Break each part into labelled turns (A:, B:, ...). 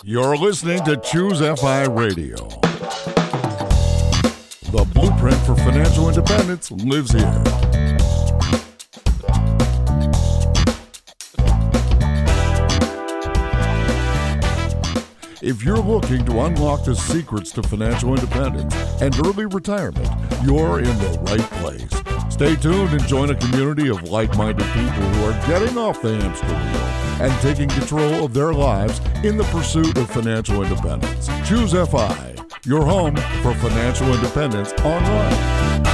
A: You're listening to Choose FI Radio. The blueprint for financial independence lives here. If you're looking to unlock the secrets to financial independence and early retirement, you're in the right place. Stay tuned and join a community of like-minded people who are getting off the hamster wheel and taking control of their lives in the pursuit of financial independence. Choose FI, your home for financial independence online.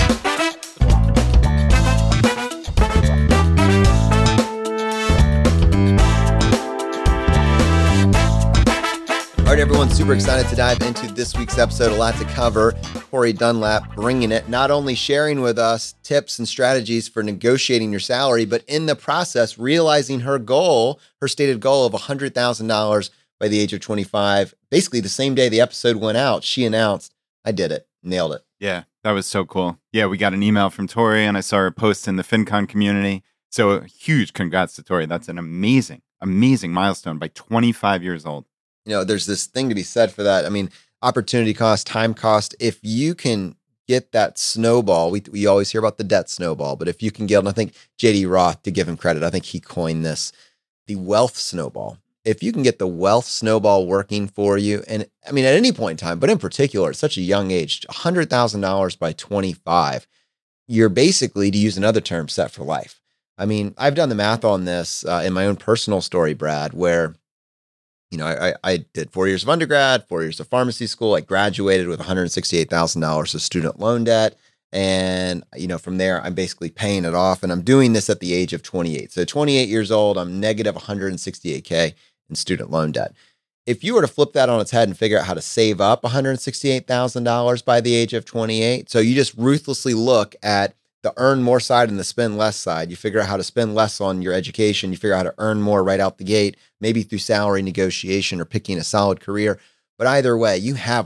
B: All right, everyone, super excited to dive into this week's episode. A lot to cover. Tori Dunlap bringing it, not only sharing with us tips and strategies for negotiating your salary, but in the process, realizing her goal, her stated goal of $100,000 by the age of 25. Basically, the same day the episode went out, she announced, I did it, nailed it.
C: Yeah, that was so cool. Yeah, we got an email from Tori, and I saw her post in the FinCon community. So a huge congrats to Tori. That's an amazing, amazing milestone by 25 years old.
B: You know, there's this thing to be said for that. I mean, opportunity cost, time cost. If you can get that snowball, we always hear about the debt snowball, but if you can get, and I think JD Roth, to give him credit, I think he coined this, the wealth snowball. If you can get the wealth snowball working for you, and I mean, at any point in time, but in particular, at such a young age, $100,000 by 25, you're basically, to use another term, set for life. I mean, I've done the math on this in my own personal story, Brad, where you know, I did 4 years of undergrad, 4 years of pharmacy school. I graduated with $168,000 of student loan debt. And, you know, from there, I'm basically paying it off. And I'm doing this at the age of 28. So 28 years old, I'm negative $168K in student loan debt. If you were to flip that on its head and figure out how to save up $168,000 by the age of 28, so you just ruthlessly look at the earn more side and the spend less side. You figure out how to spend less on your education. You figure out how to earn more right out the gate, maybe through salary negotiation or picking a solid career. But either way, you have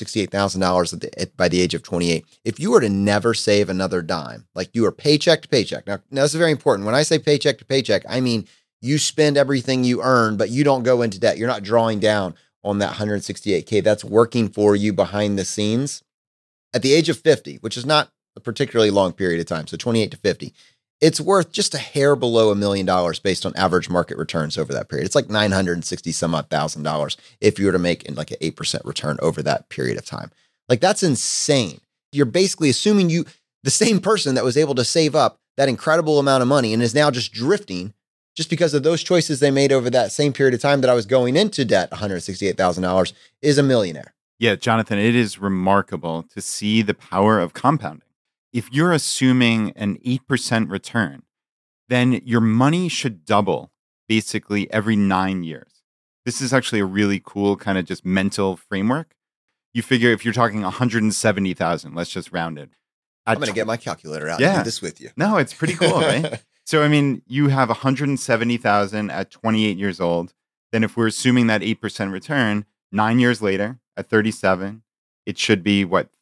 B: $168,000 by the age of 28. If you were to never save another dime, like you are paycheck to paycheck. Now this is very important. When I say paycheck to paycheck, I mean you spend everything you earn, but you don't go into debt. You're not drawing down on that $168K. That's working for you behind the scenes. At the age of 50, which is not a particularly long period of time, so 28 to 50, it's worth just a hair below $1 million based on average market returns over that period. It's like $960 some odd thousand if you were to make like an 8% return over that period of time. Like, that's insane. You're basically assuming the same person that was able to save up that incredible amount of money and is now just drifting just because of those choices they made over that same period of time that I was going into debt, $168,000, is a millionaire.
C: Yeah, Jonathan, it is remarkable to see the power of compounding. If you're assuming an 8% return, then your money should double basically every 9 years. This is actually a really cool kind of just mental framework. You figure if you're talking 170,000, let's just round it.
B: I'm going to get my calculator out and do this with you.
C: No, it's pretty cool, right? So, I mean, you have 170,000 at 28 years old. Then if we're assuming that 8% return, 9 years later at 37, it should be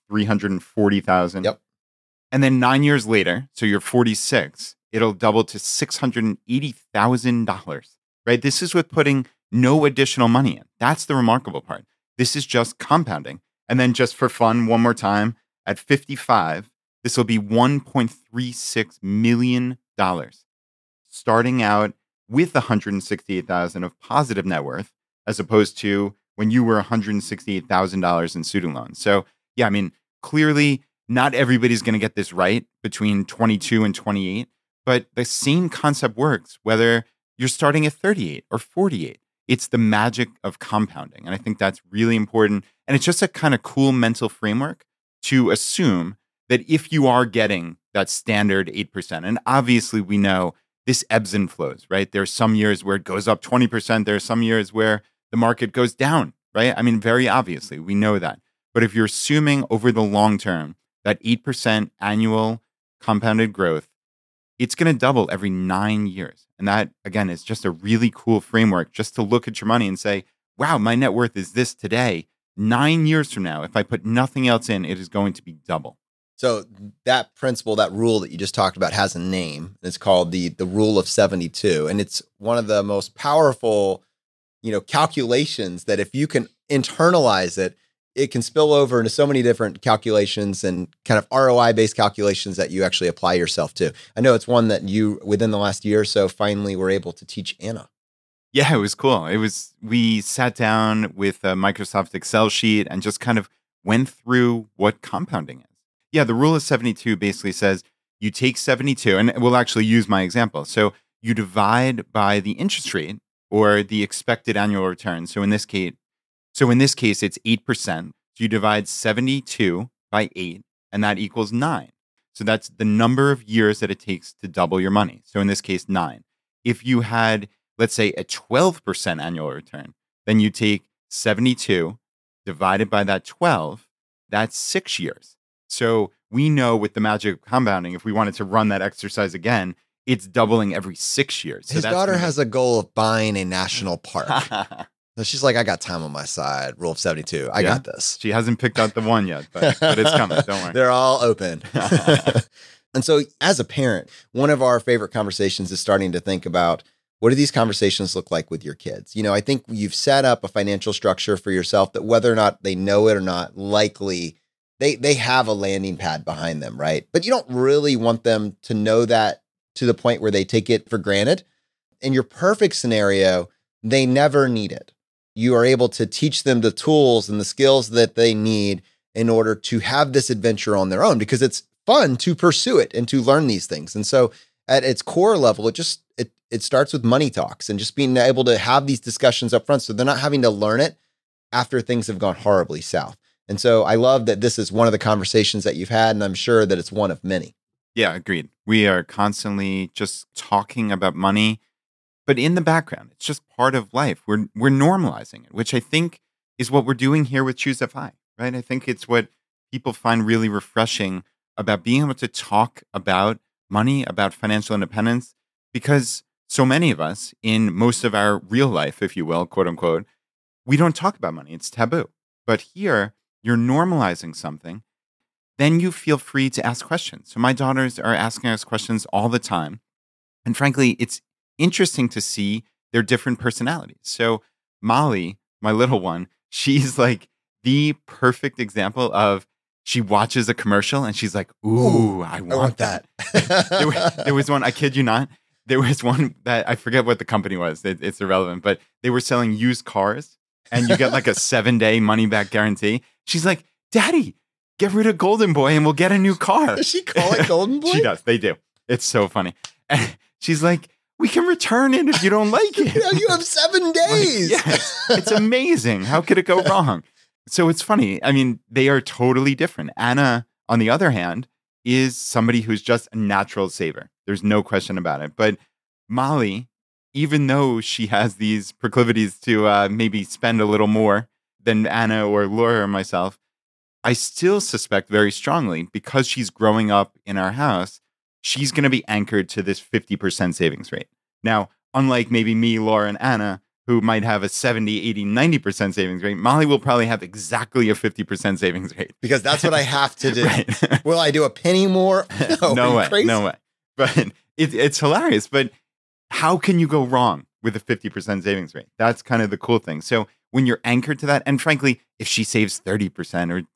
C: 340,000.
B: Yep.
C: And then 9 years later, so you're 46, it'll double to $680,000, right? This is with putting no additional money in. That's the remarkable part. This is just compounding. And then just for fun, one more time, at 55, this will be $1.36 million, starting out with $168,000 of positive net worth, as opposed to when you were $168,000 in student loans. So yeah, I mean, clearly, not everybody's going to get this right between 22 and 28, but the same concept works whether you're starting at 38 or 48. It's the magic of compounding. And I think that's really important. And it's just a kind of cool mental framework to assume that if you are getting that standard 8%, and obviously we know this ebbs and flows, right? There are some years where it goes up 20%. There are some years where the market goes down, right? I mean, very obviously, we know that. But if you're assuming over the long term, that 8% annual compounded growth, it's going to double every 9 years. And that, again, is just a really cool framework just to look at your money and say, wow, my net worth is this today. 9 years from now, if I put nothing else in, it is going to be double.
B: So that principle, that rule that you just talked about has a name. It's called the Rule of 72. And it's one of the most powerful calculations that if you can internalize it, it can spill over into so many different calculations and kind of ROI-based calculations that you actually apply yourself to. I know it's one that you, within the last year or so, finally were able to teach Anna.
C: Yeah, it was cool. We sat down with a Microsoft Excel sheet and just kind of went through what compounding is. Yeah, the rule of 72 basically says you take 72, and we'll actually use my example. So you divide by the interest rate or the expected annual return. So in this case, it's 8%. So you divide 72 by 8, and that equals 9. So that's the number of years that it takes to double your money. So in this case, 9. If you had, let's say, a 12% annual return, then you take 72 divided by that 12, that's 6 years. So we know with the magic of compounding, if we wanted to run that exercise again, it's doubling every 6 years. So
B: his daughter has a goal of buying a national park. So she's like, I got time on my side. Rule of 72. I got this.
C: She hasn't picked out the one yet, but it's coming. Don't worry.
B: They're all open. And so as a parent, one of our favorite conversations is starting to think about, what do these conversations look like with your kids? I think you've set up a financial structure for yourself that whether or not they know it or not, likely they have a landing pad behind them, right? But you don't really want them to know that to the point where they take it for granted. In your perfect scenario, they never need it. You are able to teach them the tools and the skills that they need in order to have this adventure on their own, because it's fun to pursue it and to learn these things. And so at its core level, it starts with money talks and just being able to have these discussions up front so they're not having to learn it after things have gone horribly south. And so I love that this is one of the conversations that you've had, and I'm sure that it's one of many.
C: Yeah, agreed. We are constantly just talking about money, but in the background, it's just part of life. We're normalizing it, which I think is what we're doing here with Choose FI, right? I think it's what people find really refreshing about being able to talk about money, about financial independence, because so many of us in most of our real life, if you will, quote unquote, we don't talk about money. It's taboo. But here, you're normalizing something. Then you feel free to ask questions. So my daughters are asking us questions all the time. And frankly, it's interesting to see their different personalities. So Molly, my little one, she's like the perfect example of, she watches a commercial and she's like, ooh, I want that. there was one, I kid you not, there was one that I forget what the company was. It's irrelevant, but they were selling used cars and you get like a 7-day money back guarantee. She's like, Daddy, get rid of Golden Boy and we'll get a new car.
B: Does she call it Golden Boy?
C: She does. They do. It's so funny. And she's like, we can return it if you don't like it.
B: You have 7 days.
C: Like, yes, it's amazing. How could it go wrong? So it's funny. I mean, they are totally different. Anna, on the other hand, is somebody who's just a natural saver. There's no question about it. But Molly, even though she has these proclivities to maybe spend a little more than Anna or Laura or myself, I still suspect very strongly, because she's growing up in our house, she's going to be anchored to this 50% savings rate. Now, unlike maybe me, Laura, and Anna, who might have a 70, 80, 90% savings rate, Molly will probably have exactly a 50% savings rate.
B: Because that's what I have to do.
C: Right.
B: Will I do a penny more?
C: No way.
B: Crazy?
C: No way. But it's hilarious. But how can you go wrong with a 50% savings rate? That's kind of the cool thing. So when you're anchored to that, and frankly, if she saves 30% or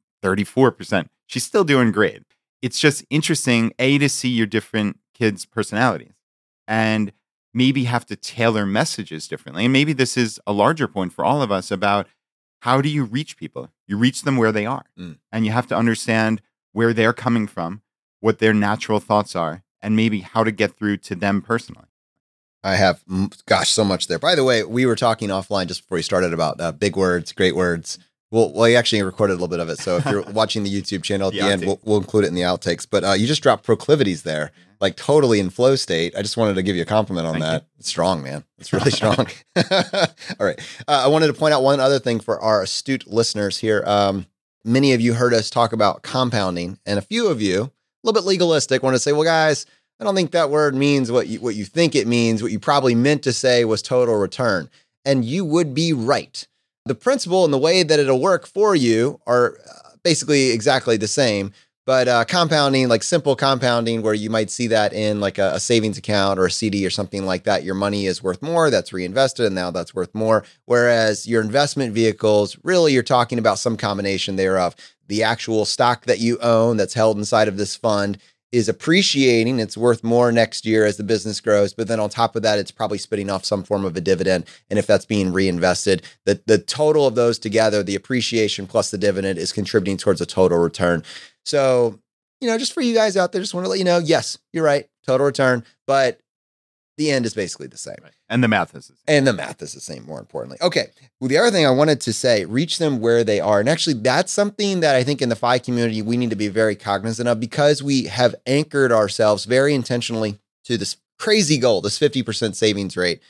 C: 34%, she's still doing great. It's just interesting, to see your different kids' personalities and maybe have to tailor messages differently. And maybe this is a larger point for all of us about, how do you reach people? You reach them where they are. And you have to understand where they're coming from, what their natural thoughts are, and maybe how to get through to them personally.
B: I have, so much there. By the way, we were talking offline just before we started about big words, great words. Well, we actually recorded a little bit of it. So if you're watching the YouTube channel at the end, we'll include it in the outtakes. But you just dropped proclivities there, like totally in flow state. I just wanted to give you a compliment on that. It's strong, man. It's really strong. All right. I wanted to point out one other thing for our astute listeners here. Many of you heard us talk about compounding, and a few of you, a little bit legalistic, want to say, well, guys, I don't think that word means what you think it means. What you probably meant to say was total return. And you would be right. The principle and the way that it'll work for you are basically exactly the same, But compounding, like simple compounding, where you might see that in like a savings account or a CD or something like that, your money is worth more, that's reinvested, and now that's worth more. Whereas your investment vehicles, really, you're talking about some combination thereof. The actual stock that you own that's held inside of this fund is appreciating. It's worth more next year as the business grows. But then on top of that, it's probably spitting off some form of a dividend. And if that's being reinvested, the total of those together, the appreciation plus the dividend, is contributing towards a total return. So, just for you guys out there, just want to let you know, yes, you're right, total return, but the end is basically the same.
C: Right. And the math is the
B: same. More importantly. Okay. Well, the other thing I wanted to say, reach them where they are. And actually, that's something that I think in the FI community, we need to be very cognizant of, because we have anchored ourselves very intentionally to this crazy goal, this 50% savings rate.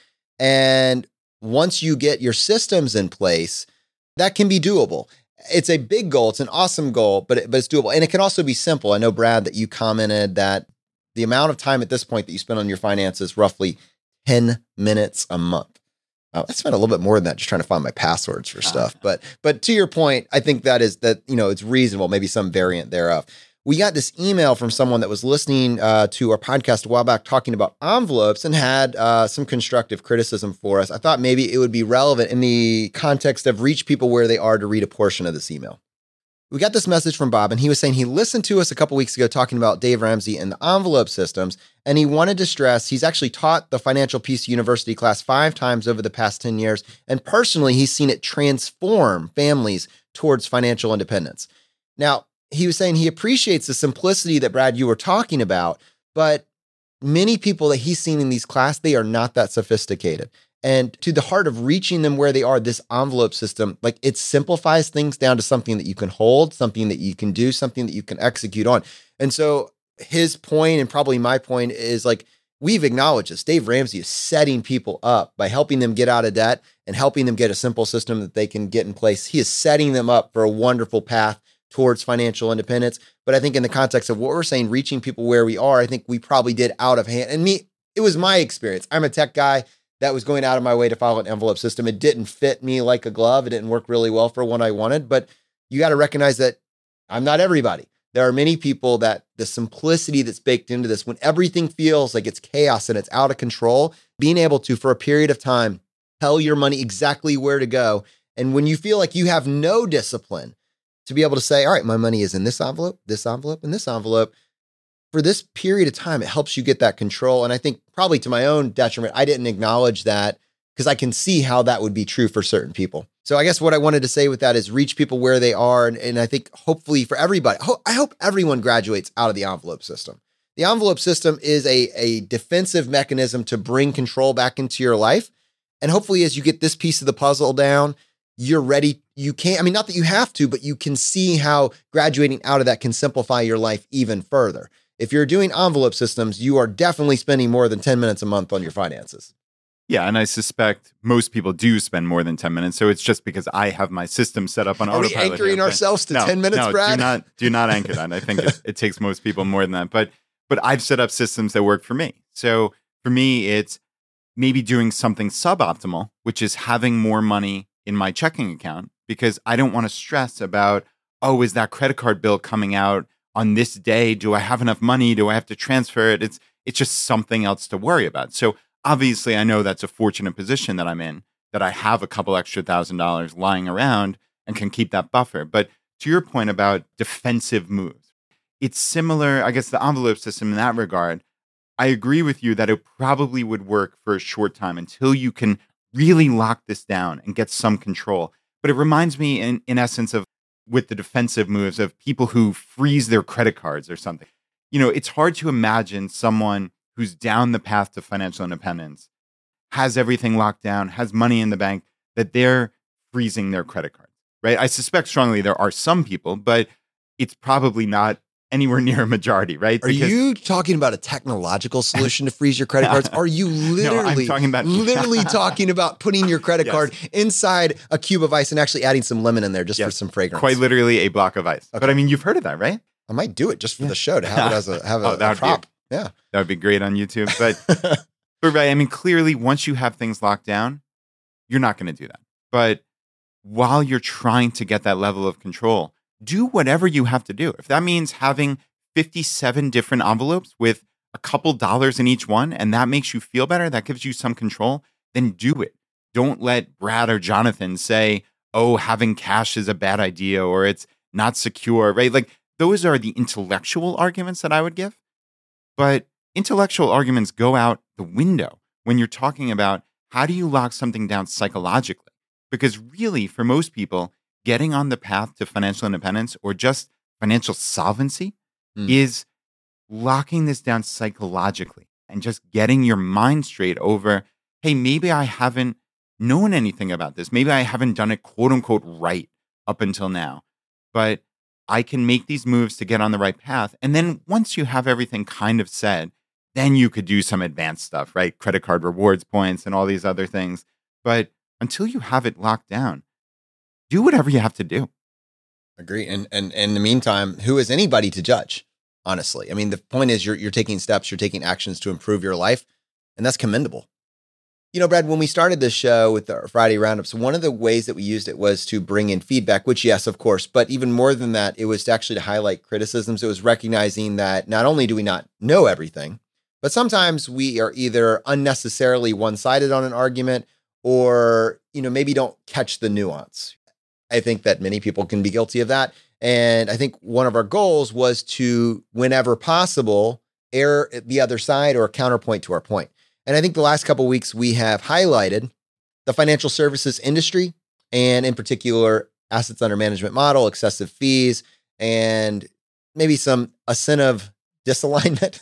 B: And once you get your systems in place, that can be doable. It's a big goal. It's an awesome goal, but it's doable. And it can also be simple. I know, Brad, that you commented that the amount of time at this point that you spend on your finances, roughly 10 minutes a month. I spent a little bit more than that just trying to find my passwords for stuff. But to your point, I think it's reasonable, maybe some variant thereof. We got this email from someone that was listening to our podcast a while back talking about envelopes and had some constructive criticism for us. I thought maybe it would be relevant in the context of reach people where they are to read a portion of this email. We got this message from Bob, and he was saying he listened to us a couple weeks ago talking about Dave Ramsey and the envelope systems, and he wanted to stress he's actually taught the Financial Peace University class 5 times over the past 10 years, and personally, he's seen it transform families towards financial independence. Now, he was saying he appreciates the simplicity that, Brad, you were talking about, but many people that he's seen in these classes, they are not that sophisticated. And to the heart of reaching them where they are, this envelope system, like, it simplifies things down to something that you can hold, something that you can do, something that you can execute on. And so his point, and probably my point, is like, we've acknowledged this. Dave Ramsey is setting people up by helping them get out of debt and helping them get a simple system that they can get in place. He is setting them up for a wonderful path towards financial independence. But I think in the context of what we're saying, reaching people where we are, I think we probably did out of hand. And it was my experience. I'm a tech guy that was going out of my way to follow an envelope system. It didn't fit me like a glove. It didn't work really well for what I wanted, but you got to recognize that I'm not everybody. There are many people that the simplicity that's baked into this, when everything feels like it's chaos and it's out of control, being able to, for a period of time, tell your money exactly where to go. And when you feel like you have no discipline, to be able to say, all right, my money is in this envelope, and this envelope. For this period of time, it helps you get that control. And I think probably to my own detriment, I didn't acknowledge that, because I can see how that would be true for certain people. So I guess what I wanted to say with that is reach people where they are. And I think hopefully for everybody, I hope everyone graduates out of the envelope system. The envelope system is a defensive mechanism to bring control back into your life. And hopefully as you get this piece of the puzzle down, you're ready. You can't, not that you have to, but you can see how graduating out of that can simplify your life even further. If you're doing envelope systems, you are definitely spending more than 10 minutes a month on your finances.
C: Yeah, and I suspect most people do spend more than 10 minutes. So it's just because I have my system set up on autopilot.
B: Are we anchoring ourselves to 10 minutes, Brad?
C: Do not anchor that. I think it takes most people more than that. But I've set up systems that work for me. So for me, it's maybe doing something suboptimal, which is having more money in my checking account, because I don't want to stress about, oh, is that credit card bill coming out on this day? Do I have enough money? Do I have to transfer it? It's just something else to worry about. So obviously, I know that's a fortunate position that I'm in, that I have a couple extra $1,000 lying around and can keep that buffer. But to your point about defensive moves, it's similar, I guess, the envelope system in that regard. I agree with you that it probably would work for a short time until you can really lock this down and get some control. But it reminds me, in essence, of with the defensive moves of people who freeze their credit cards or something. It's hard to imagine someone who's down the path to financial independence, has everything locked down, has money in the bank, that they're freezing their credit cards, right? I suspect strongly there are some people, but it's probably not anywhere near a majority, right?
B: Are you talking about a technological solution to freeze your credit cards? Are you literally, talking about putting your credit card inside a cube of ice and actually adding some lemon in there just for some fragrance?
C: Quite literally a block of ice. Okay. But you've heard of that, right?
B: I might do it just for the show to have it as a prop. Yeah.
C: That would be great on YouTube. But right, clearly once you have things locked down, you're not going to do that. But while you're trying to get that level of control, do whatever you have to do. If that means having 57 different envelopes with a couple dollars in each one, and that makes you feel better, that gives you some control, then do it. Don't let Brad or Jonathan say, oh, having cash is a bad idea or it's not secure, right? Like those are the intellectual arguments that I would give. But intellectual arguments go out the window when you're talking about how do you lock something down psychologically? Because really, for most people, getting on the path to financial independence or just financial solvency is locking this down psychologically and just getting your mind straight over, hey, maybe I haven't known anything about this. Maybe I haven't done it quote unquote right up until now, but I can make these moves to get on the right path. And then once you have everything kind of said, then you could do some advanced stuff, right? Credit card rewards points and all these other things. But until you have it locked down, do whatever you have to do.
B: Agree. And in the meantime, who is anybody to judge? Honestly, I mean, the point is you're taking steps, you're taking actions to improve your life, and that's commendable. You know, Brad, when we started this show with our Friday roundups, one of the ways that we used it was to bring in feedback, which, yes, of course, but even more than that, it was actually to highlight criticisms. It was recognizing that not only do we not know everything, but sometimes we are either unnecessarily one-sided on an argument or, you know, maybe don't catch the nuance. I think that many people can be guilty of that. And I think one of our goals was to, whenever possible, air the other side or a counterpoint to our point. And I think the last couple of weeks we have highlighted the financial services industry and in particular assets under management model, excessive fees, and maybe some incentive disalignment.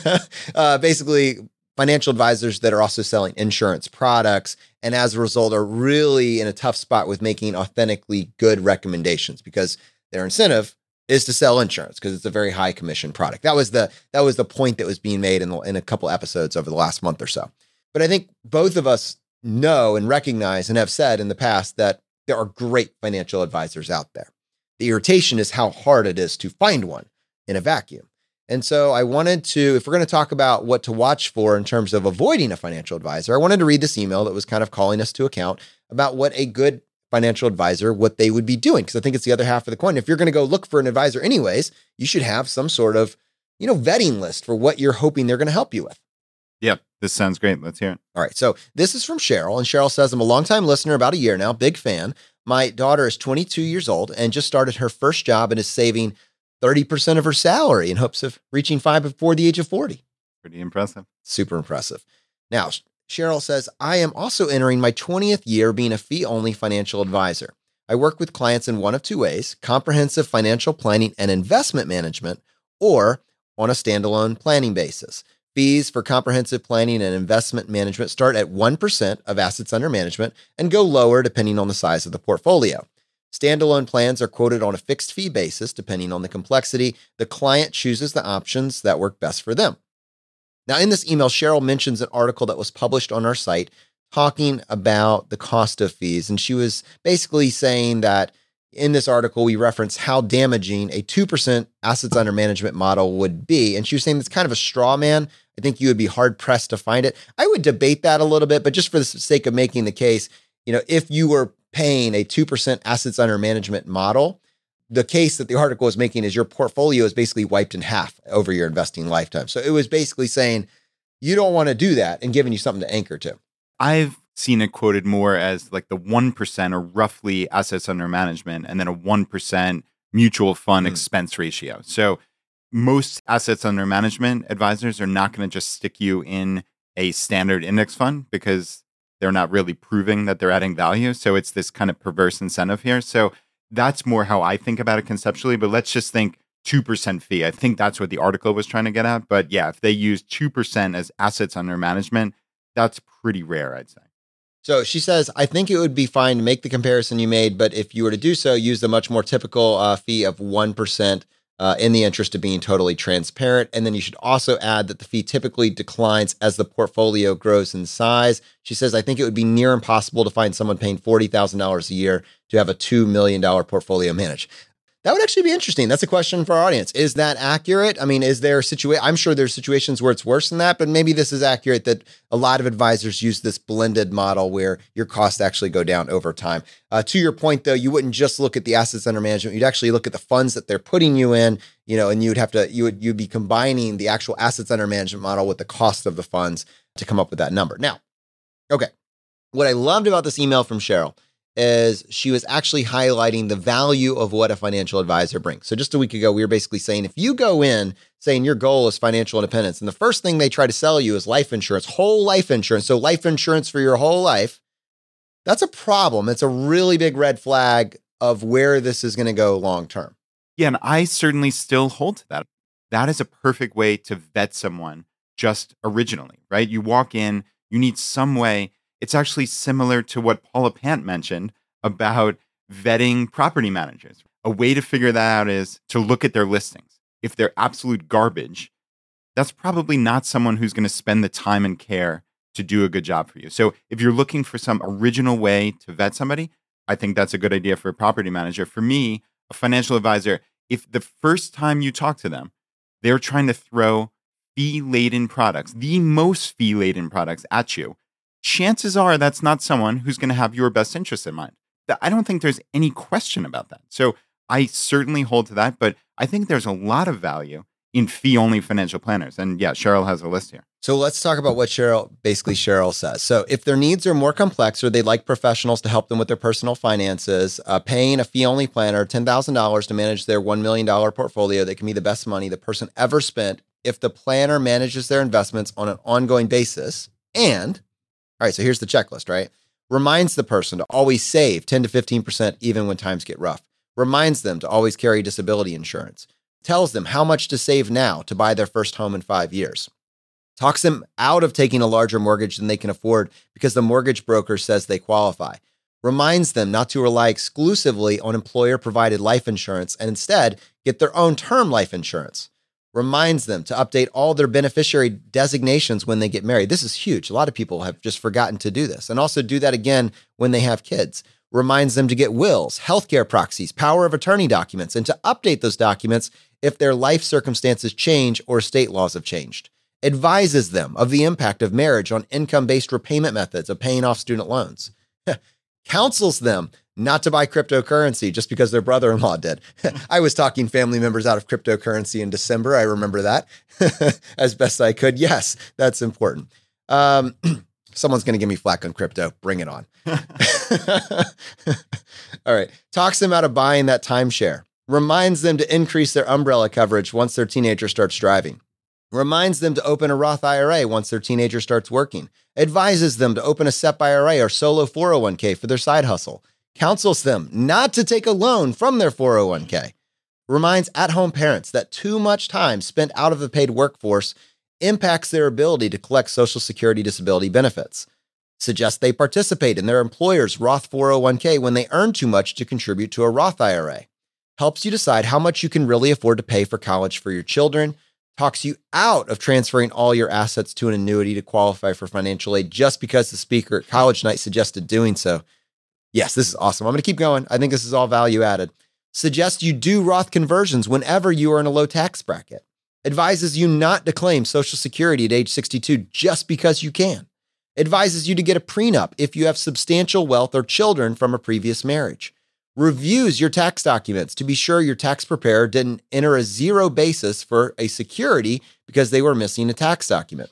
B: Basically, financial advisors that are also selling insurance products and as a result are really in a tough spot with making authentically good recommendations because their incentive is to sell insurance because it's a very high commission product. That was the point that was being made in a couple episodes over the last month or so. But I think both of us know and recognize and have said in the past that there are great financial advisors out there. The irritation is how hard it is to find one in a vacuum. And so I wanted to, if we're going to talk about what to watch for in terms of avoiding a financial advisor, I wanted to read this email that was kind of calling us to account about what a good financial advisor, what they would be doing. Because I think it's the other half of the coin. If you're going to go look for an advisor anyways, you should have some sort of, vetting list for what you're hoping they're going to help you with.
C: Yep. This sounds great. Let's hear it.
B: All right. So this is from Cheryl. And Cheryl says, I'm a longtime listener, about a year now, big fan. My daughter is 22 years old and just started her first job and is saving 30% of her salary in hopes of reaching 5 before the age of 40.
C: Pretty impressive.
B: Super impressive. Now, Cheryl says, I am also entering my 20th year being a fee-only financial advisor. I work with clients in one of two ways, comprehensive financial planning and investment management, or on a standalone planning basis. Fees for comprehensive planning and investment management start at 1% of assets under management and go lower depending on the size of the portfolio. Standalone plans are quoted on a fixed fee basis depending on the complexity. The client chooses the options that work best for them. Now, in this email, Cheryl mentions an article that was published on our site talking about the cost of fees. And she was basically saying that in this article, we reference how damaging a 2% assets under management model would be. And she was saying it's kind of a straw man. I think you would be hard pressed to find it. I would debate that a little bit, but just for the sake of making the case, if you were paying a 2% assets under management model, the case that the article is making is your portfolio is basically wiped in half over your investing lifetime. So it was basically saying you don't want to do that and giving you something to anchor to.
C: I've seen it quoted more as like the 1% or roughly assets under management and then a 1% mutual fund expense ratio. So most assets under management advisors are not going to just stick you in a standard index fund because they're not really proving that they're adding value. So it's this kind of perverse incentive here. So that's more how I think about it conceptually, but let's just think 2% fee. I think that's what the article was trying to get at. But yeah, if they use 2% as assets under management, that's pretty rare, I'd say.
B: So she says, I think it would be fine to make the comparison you made, but if you were to do so, use the much more typical fee of 1% in the interest of being totally transparent. And then you should also add that the fee typically declines as the portfolio grows in size. She says, I think it would be near impossible to find someone paying $40,000 a year to have a $2 million portfolio managed. That would actually be interesting. That's a question for our audience. Is that accurate? I mean, is there a situation? I'm sure there's situations where it's worse than that, but maybe this is accurate that a lot of advisors use this blended model where your costs actually go down over time. To your point, though, you wouldn't just look at the assets under management. You'd actually look at the funds that they're putting you in, and you'd be combining the actual assets under management model with the cost of the funds to come up with that number. Now, okay. What I loved about this email from Cheryl is she was actually highlighting the value of what a financial advisor brings. So just a week ago, we were basically saying, if you go in saying your goal is financial independence, and the first thing they try to sell you is life insurance, whole life insurance, so life insurance for your whole life, that's a problem. It's a really big red flag of where this is going to go long term.
C: Yeah, and I certainly still hold to that. That is a perfect way to vet someone just originally, right? You walk in, you need some way. It's actually similar to what Paula Pant mentioned about vetting property managers. A way to figure that out is to look at their listings. If they're absolute garbage, that's probably not someone who's going to spend the time and care to do a good job for you. So if you're looking for some original way to vet somebody, I think that's a good idea for a property manager. For me, a financial advisor, if the first time you talk to them, they're trying to throw fee-laden products, the most fee-laden products at you, chances are that's not someone who's going to have your best interest in mind. I don't think there's any question about that. So I certainly hold to that, but I think there's a lot of value in fee-only financial planners. And yeah, Cheryl has a list here.
B: So let's talk about what Cheryl says. So if their needs are more complex or they'd like professionals to help them with their personal finances, paying a fee-only planner $10,000 to manage their $1 million portfolio that can be the best money the person ever spent if the planner manages their investments on an ongoing basis. And, all right, so here's the checklist, right? Reminds the person to always save 10 to 15% even when times get rough. Reminds them to always carry disability insurance. Tells them how much to save now to buy their first home in 5 years. Talks them out of taking a larger mortgage than they can afford because the mortgage broker says they qualify. Reminds them not to rely exclusively on employer-provided life insurance and instead get their own term life insurance. Reminds them to update all their beneficiary designations when they get married. This is huge. A lot of people have just forgotten to do this, and also do that again when they have kids. Reminds them to get wills, healthcare proxies, power of attorney documents, and to update those documents if their life circumstances change or state laws have changed. Advises them of the impact of marriage on income-based repayment methods of paying off student loans. Counsels them not to buy cryptocurrency just because their brother-in-law did. I was talking family members out of cryptocurrency in December. I remember that as best I could. Yes, that's important. Someone's going to give me flack on crypto. Bring it on. All right. Talks them out of buying that timeshare. Reminds them to increase their umbrella coverage once their teenager starts driving. Reminds them to open a Roth IRA once their teenager starts working. Advises them to open a SEP IRA or solo 401k for their side hustle. Counsels them not to take a loan from their 401k. Reminds at-home parents that too much time spent out of the paid workforce impacts their ability to collect Social Security disability benefits. Suggests they participate in their employer's Roth 401k when they earn too much to contribute to a Roth IRA. Helps you decide how much you can really afford to pay for college for your children. Talks you out of transferring all your assets to an annuity to qualify for financial aid just because the speaker at college night suggested doing so. Yes, this is awesome. I'm going to keep going. I think this is all value added. Suggests you do Roth conversions whenever you are in a low tax bracket. Advises you not to claim Social Security at age 62 just because you can. Advises you to get a prenup if you have substantial wealth or children from a previous marriage. Reviews your tax documents to be sure your tax preparer didn't enter a zero basis for a security because they were missing a tax document.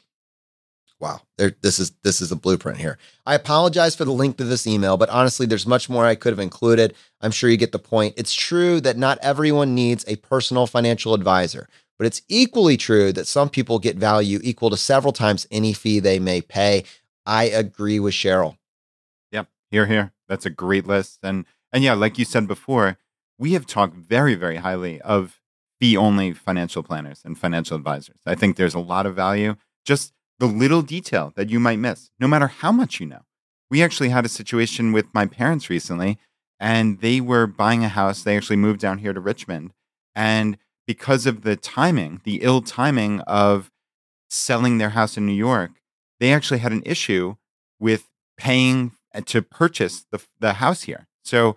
B: Wow, this is a blueprint here. I apologize for the length of this email, but honestly, there's much more I could have included. I'm sure you get the point. It's true that not everyone needs a personal financial advisor, but it's equally true that some people get value equal to several times any fee they may pay. I agree with Cheryl.
C: Yep, here. That's a great list. And yeah, like you said before, we have talked very, very highly of fee-only financial planners and financial advisors. I think there's a lot of value. Just the little detail that you might miss, no matter how much you know. We actually had a situation with my parents recently, and they were buying a house. They actually moved down here to Richmond. And because of the timing, the ill timing of selling their house in New York, they actually had an issue with paying to purchase the house here. So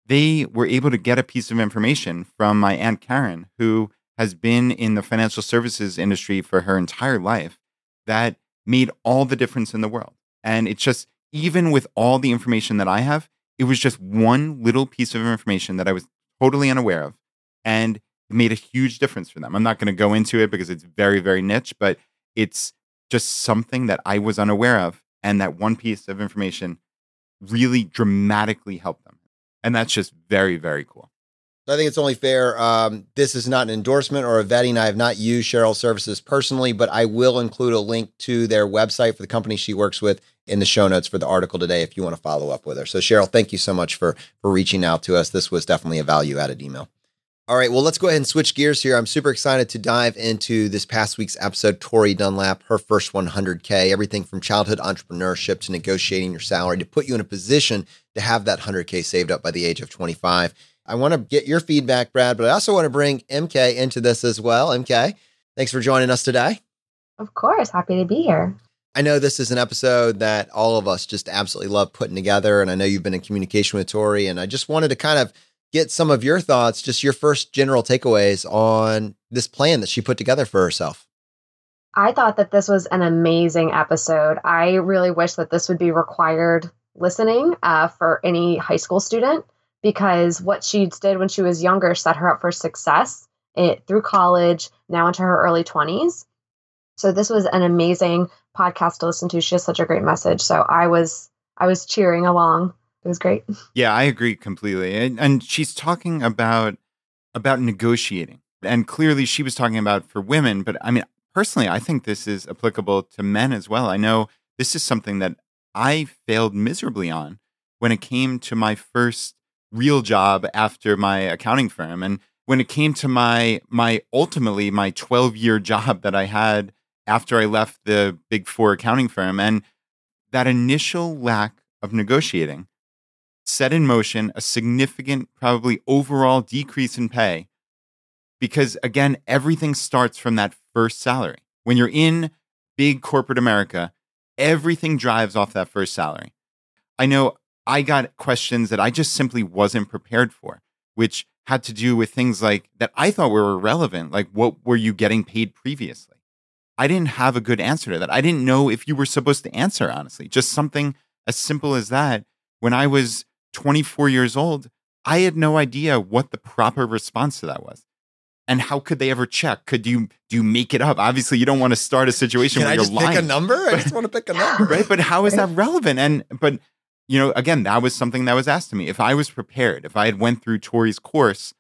C: they were able to get a piece of information from my Aunt Karen, who has been in the financial services industry for her entire life, that made all the difference in the world. And it's just, even with all the information that I have, it was just one little piece of information that I was totally unaware of. And it made a huge difference for them. I'm not going to go into it because it's very, very niche, but it's just something that I was unaware of. And that one piece of information really dramatically helped them. And that's just very, very cool.
B: I think it's only fair. This is not an endorsement or a vetting. I have not used Cheryl's services personally, but I will include a link to their website for the company she works with in the show notes for the article today if you want to follow up with her. So Cheryl, thank you so much for reaching out to us. This was definitely a value-added email. All right, well, let's go ahead and switch gears here. I'm super excited to dive into this past week's episode. Tori Dunlap, her first 100K, everything from childhood entrepreneurship to negotiating your salary to put you in a position to have that 100K saved up by the age of 25. I want to get your feedback, Brad, but I also want to bring MK into this as well. MK, thanks for joining us today.
D: Of course. Happy to be here.
B: I know this is an episode that all of us just absolutely love putting together, and I know you've been in communication with Tori, and I just wanted to kind of get some of your thoughts, just your first general takeaways on this plan that she put together for herself.
D: I thought that this was an amazing episode. I really wish that this would be required listening for any high school student, because what she did when she was younger set her up for success through college, now into her early 20s. So this was an amazing podcast to listen to. She has such a great message. So I was cheering along. It was great.
C: Yeah, I agree completely. And she's talking about negotiating. And clearly she was talking about for women, but I mean, personally, I think this is applicable to men as well. I know this is something that I failed miserably on when it came to my first real job after my accounting firm. And when it came to my ultimately my 12-year job that I had after I left the Big Four accounting firm, and that initial lack of negotiating set in motion a significant, probably overall decrease in pay. Because again, everything starts from that first salary. When you're in big corporate America, everything drives off that first salary. I know I got questions that I just simply wasn't prepared for, which had to do with things like that I thought were irrelevant, like what were you getting paid previously? I didn't have a good answer to that. I didn't know if you were supposed to answer, honestly. Just something as simple as that. When I was 24 years old, I had no idea what the proper response to that was. And how could they ever check? Do you make it up? Obviously, you don't want to start a situation where you're lying.
B: Can I just pick a number? I just want to pick a number.
C: Right? But how is that relevant? But you know, again, that was something that was asked to me. If I was prepared, if I had went through Tori's course,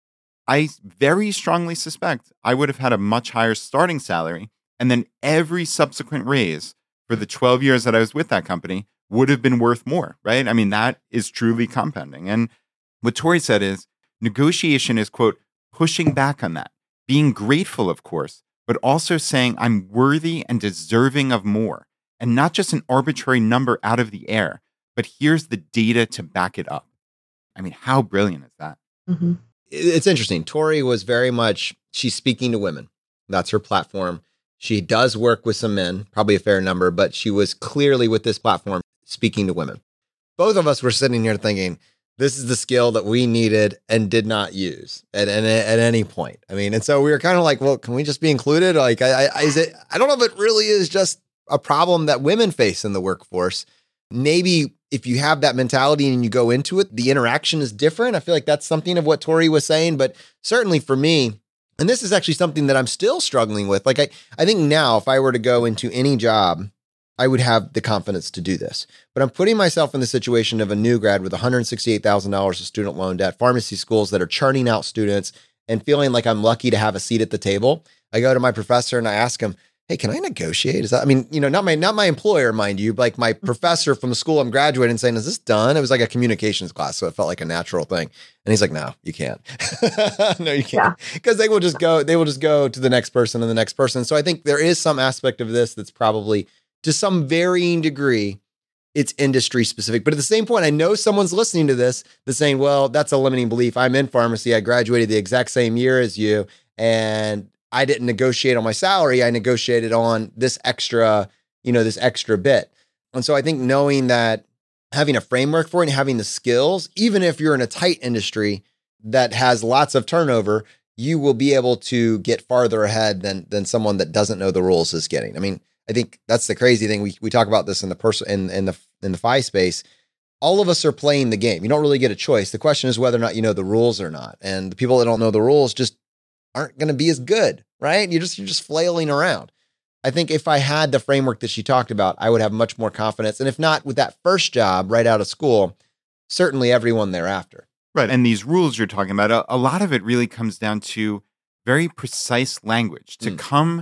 C: I very strongly suspect I would have had a much higher starting salary. And then every subsequent raise for the 12 years that I was with that company would have been worth more, right? I mean, that is truly compounding. And what Tori said is negotiation is, quote, pushing back on that, being grateful, of course, but also saying I'm worthy and deserving of more, and not just an arbitrary number out of the air, but here's the data to back it up. I mean, how brilliant is that?
D: Mm-hmm.
B: It's interesting. Tori was very much, she's speaking to women. That's her platform. She does work with some men, probably a fair number, but she was clearly with this platform speaking to women. Both of us were sitting here thinking, this is the skill that we needed and did not use at any point. I mean, and so we were kind of like, well, can we just be included? Like, I don't know if it really is just a problem that women face in the workforce. Maybe if you have that mentality and you go into it, the interaction is different. I feel like that's something of what Tori was saying, but certainly for me, and this is actually something that I'm still struggling with. Like, I think now if I were to go into any job, I would have the confidence to do this. But I'm putting myself in the situation of a new grad with $168,000 of student loan debt, pharmacy schools that are churning out students, and feeling like I'm lucky to have a seat at the table. I go to my professor and I ask him, hey, can I negotiate? Is that, I mean, you know, not my employer, mind you, like my professor from the school I'm graduating and saying, is this done? It was like a communications class. So it felt like a natural thing. And he's like, no, you can't. No, you can't. Because they will just go to the next person and the next person. So I think there is some aspect of this that's probably to some varying degree, it's industry specific. But at the same point, I know someone's listening to this that's saying, well, that's a limiting belief. I'm in pharmacy. I graduated the exact same year as you. And I didn't negotiate on my salary. I negotiated on this extra bit. And so I think knowing that having a framework for it and having the skills, even if you're in a tight industry that has lots of turnover, you will be able to get farther ahead than someone that doesn't know the rules is getting. I mean, I think that's the crazy thing. We talk about this in the FI space. All of us are playing the game. You don't really get a choice. The question is whether or not you know the rules or not. And the people that don't know the rules just aren't going to be as good, right? You're just flailing around. I think if I had the framework that she talked about, I would have much more confidence. And if not with that first job right out of school, certainly everyone thereafter.
C: Right. And these rules you're talking about, a lot of it really comes down to very precise language to come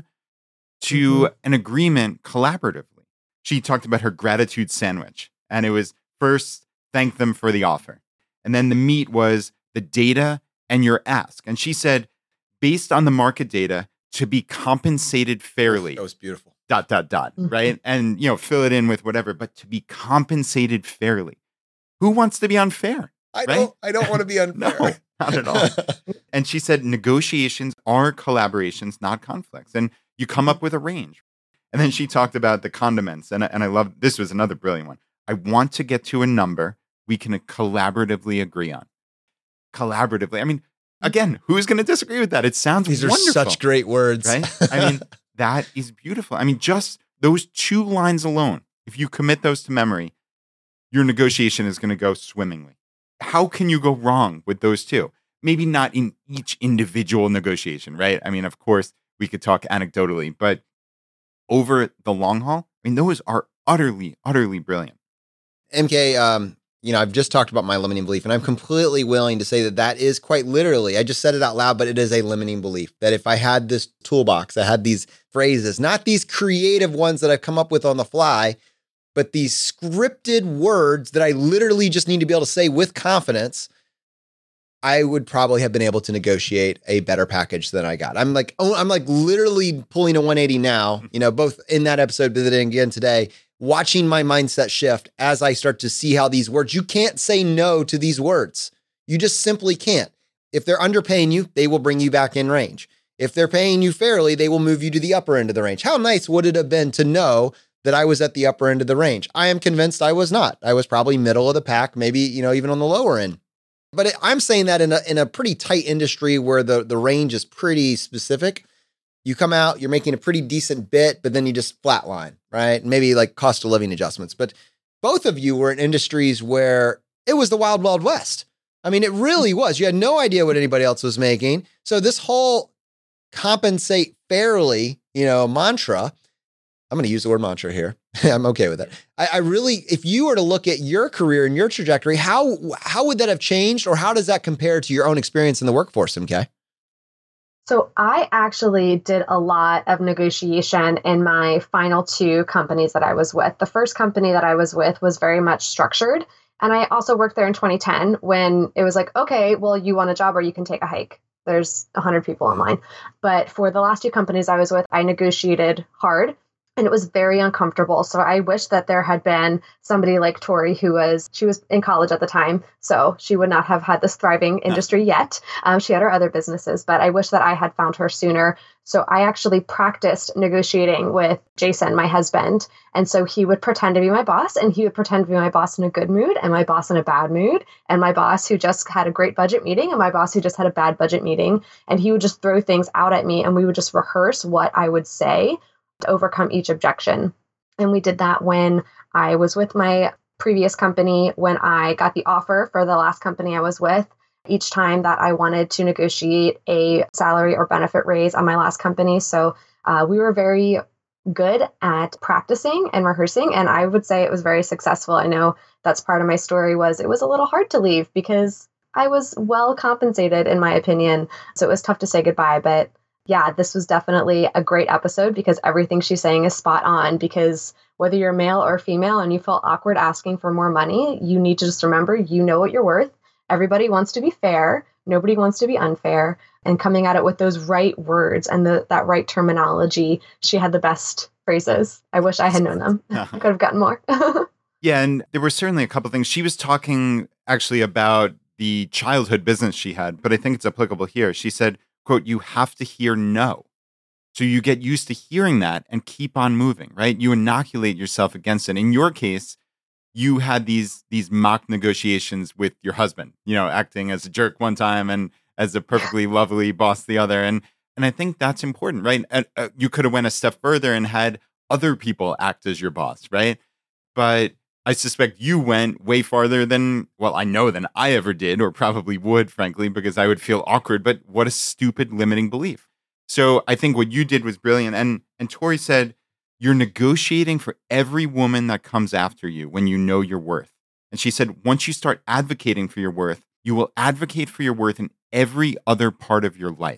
C: to an agreement collaboratively. She talked about her gratitude sandwich, and it was first, thank them for the offer. And then the meat was the data and your ask. And she said, based on the market data, to be compensated fairly.
B: That was beautiful. ...
C: Right? And, fill it in with whatever, but to be compensated fairly. Who wants to be unfair?
B: I don't want to be unfair.
C: No, not at all. And she said, negotiations are collaborations, not conflicts. And you come up with a range. And then she talked about the condiments. And I love, this was another brilliant one. I want to get to a number we can collaboratively agree on. Collaboratively. I mean, again, who's going to disagree with that? It sounds
B: These
C: wonderful.
B: are such great words.
C: Right? I mean, that is beautiful. I mean, just those 2 lines alone, if you commit those to memory, your negotiation is going to go swimmingly. How can you go wrong with those 2? Maybe not in each individual negotiation, right? I mean, of course, we could talk anecdotally, but over the long haul, I mean, those are utterly, utterly brilliant.
B: MK, I've just talked about my limiting belief, and I'm completely willing to say that is quite literally, I just said it out loud, but it is a limiting belief that if I had this toolbox, I had these phrases, not these creative ones that I've come up with on the fly, but these scripted words that I literally just need to be able to say with confidence, I would probably have been able to negotiate a better package than I got. I'm like literally pulling a 180 now, both in that episode, but then again today, watching my mindset shift as I start to see how these words, you can't say no to these words. You just simply can't. If they're underpaying you, they will bring you back in range. If they're paying you fairly, they will move you to the upper end of the range. How nice would it have been to know that I was at the upper end of the range? I am convinced I was not. I was probably middle of the pack, maybe, even on the lower end. But I'm saying that in a pretty tight industry where the range is pretty specific. You come out, you're making a pretty decent bit, but then you just flatline, right? Maybe like cost of living adjustments. But both of you were in industries where it was the wild, wild west. I mean, it really was. You had no idea what anybody else was making. So this whole compensate fairly, mantra, I'm going to use the word mantra here. I'm okay with that. I really, if you were to look at your career and your trajectory, how would that have changed, or how does that compare to your own experience in the workforce, MK?
D: So I actually did a lot of negotiation in my final 2 companies that I was with. The first company that I was with was very much structured. And I also worked there in 2010 when it was like, okay, well, you want a job or you can take a hike. There's 100 people online. But for the last 2 companies I was with, I negotiated hard. And it was very uncomfortable. So I wish that there had been somebody like Tori she was in college at the time. So she would not have had this thriving industry yet. She had her other businesses, but I wish that I had found her sooner. So I actually practiced negotiating with Jason, my husband. And so he would pretend to be my boss, and he would pretend to be my boss in a good mood and my boss in a bad mood, and my boss who just had a great budget meeting and my boss who just had a bad budget meeting. And he would just throw things out at me, and we would just rehearse what I would say to overcome each objection. And we did that when I was with my previous company, when I got the offer for the last company I was with. Each time that I wanted to negotiate a salary or benefit raise on my last company. So we were very good at practicing and rehearsing. And I would say it was very successful. I know that's part of my story it was a little hard to leave because I was well compensated, in my opinion. So it was tough to say goodbye. But yeah, this was definitely a great episode because everything she's saying is spot on. Because whether you're male or female and you feel awkward asking for more money, you need to just remember, you know what you're worth. Everybody wants to be fair. Nobody wants to be unfair. And coming at it with those right words and that right terminology, she had the best phrases. I wish I had known them. I could have gotten more.
C: Yeah, and there were certainly a couple of things. She was talking actually about the childhood business she had, but I think it's applicable here. She said, quote, you have to hear no. So you get used to hearing that and keep on moving, right? You inoculate yourself against it. In your case, you had these mock negotiations with your husband, acting as a jerk one time and as a perfectly lovely boss the other. And I think that's important, right? You could have went a step further and had other people act as your boss, right? But I suspect you went way farther than I ever did, or probably would, frankly, because I would feel awkward. But what a stupid limiting belief. So I think what you did was brilliant. And Tori said, you're negotiating for every woman that comes after you when you know your worth. And she said, once you start advocating for your worth, you will advocate for your worth in every other part of your life.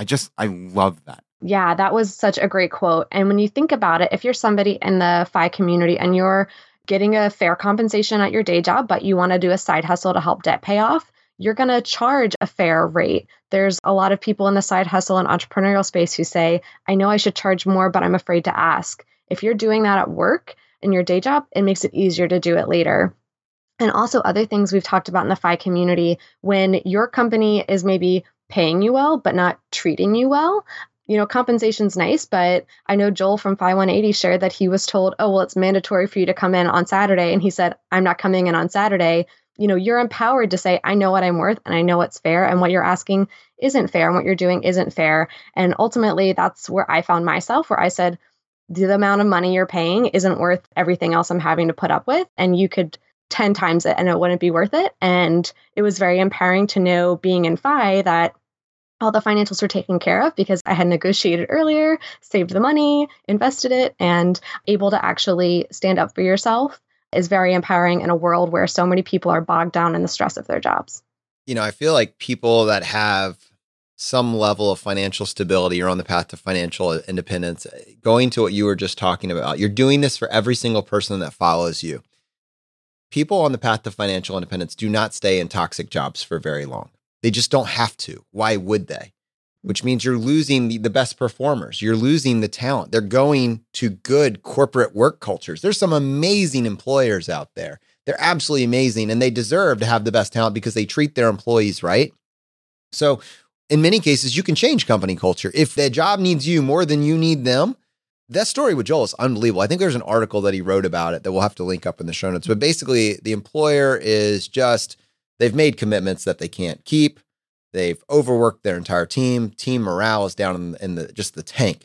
C: I love that.
D: Yeah, that was such a great quote. And when you think about it, if you're somebody in the FI community and you're getting a fair compensation at your day job, but you want to do a side hustle to help debt pay off, you're going to charge a fair rate. There's a lot of people in the side hustle and entrepreneurial space who say, I know I should charge more, but I'm afraid to ask. If you're doing that at work in your day job, it makes it easier to do it later. And also other things we've talked about in the FI community, when your company is maybe paying you well, but not treating you well, compensation's nice, but I know Joel from FI 180 shared that he was told, oh, well, it's mandatory for you to come in on Saturday. And he said, I'm not coming in on Saturday. You're empowered to say, I know what I'm worth and I know what's fair. And what you're asking isn't fair and what you're doing isn't fair. And ultimately, that's where I found myself, where I said, the amount of money you're paying isn't worth everything else I'm having to put up with. And you could 10 times it and it wouldn't be worth it. And it was very empowering to know, being in FI, that all the financials were taken care of because I had negotiated earlier, saved the money, invested it, and able to actually stand up for yourself is very empowering in a world where so many people are bogged down in the stress of their jobs.
B: I feel like people that have some level of financial stability or on the path to financial independence, going to what you were just talking about, you're doing this for every single person that follows you. People on the path to financial independence do not stay in toxic jobs for very long. They just don't have to. Why would they? Which means you're losing the best performers. You're losing the talent. They're going to good corporate work cultures. There's some amazing employers out there. They're absolutely amazing, and they deserve to have the best talent because they treat their employees right. So in many cases, you can change company culture. If the job needs you more than you need them, that story with Joel is unbelievable. I think there's an article that he wrote about it that we'll have to link up in the show notes. But basically, the employer is just, they've made commitments that they can't keep. They've overworked their entire team. Team morale is down in the tank.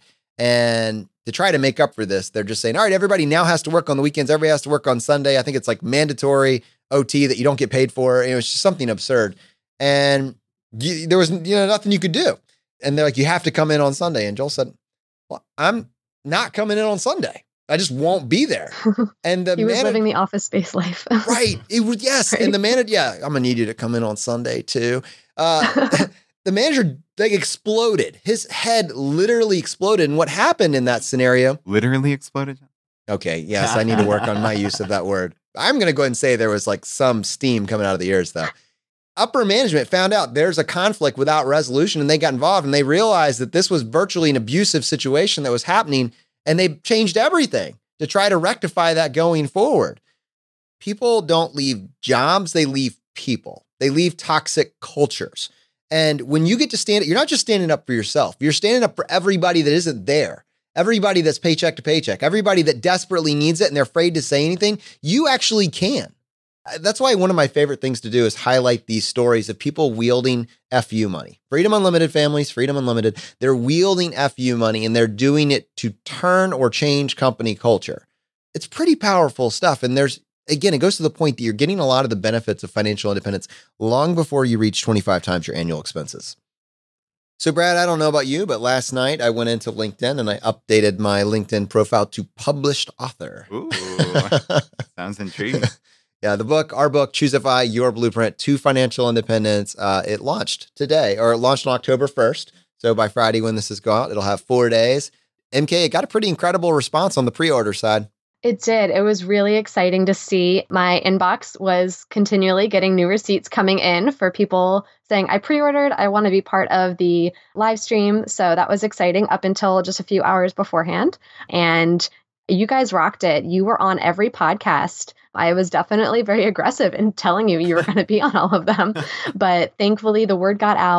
B: And to try to make up for this, they're just saying, all right, everybody now has to work on the weekends. Everybody has to work on Sunday. I think it's like mandatory OT that you don't get paid for. It was just something absurd. And there was nothing you could do. And they're like, you have to come in on Sunday. And Joel said, well, I'm not coming in on Sunday. I just won't be there. And
D: he was living the office space life.
B: Right. It was, yes. Right. And the manager, I'm going to need you to come in on Sunday too. The manager exploded. His head literally exploded. And what happened in that scenario?
C: Literally exploded?
B: Okay. Yes. I need to work on my use of that word. I'm going to go ahead and say there was like some steam coming out of the ears though. Upper management found out there's a conflict without resolution, and they got involved, and they realized that this was virtually an abusive situation that was happening, and they changed everything to try to rectify that going forward. People don't leave jobs, they leave people. They leave toxic cultures. And when you get to stand, you're not just standing up for yourself, you're standing up for everybody that isn't there. Everybody that's paycheck to paycheck, everybody that desperately needs it and they're afraid to say anything, you actually can. That's why one of my favorite things to do is highlight these stories of people wielding FU money. Freedom Unlimited families, Freedom Unlimited, they're wielding FU money and they're doing it to turn or change company culture. It's pretty powerful stuff. And again, it goes to the point that you're getting a lot of the benefits of financial independence long before you reach 25 times your annual expenses. So Brad, I don't know about you, but last night I went into LinkedIn and I updated my LinkedIn profile to published author.
C: Ooh, sounds intriguing.
B: Yeah, our book, Choose FI, Your Blueprint to Financial Independence, it launched today, or it launched on October 1st. So by Friday when this is gone, it'll have 4 days. MK, it got a pretty incredible response on the pre-order side.
D: It did. It was really exciting to see. My inbox was continually getting new receipts coming in for people saying, I pre-ordered, I want to be part of the live stream. So that was exciting up until just a few hours beforehand. And you guys rocked it. You were on every podcast. I was definitely very aggressive in telling you were going to be on all of them. But thankfully, the word got out.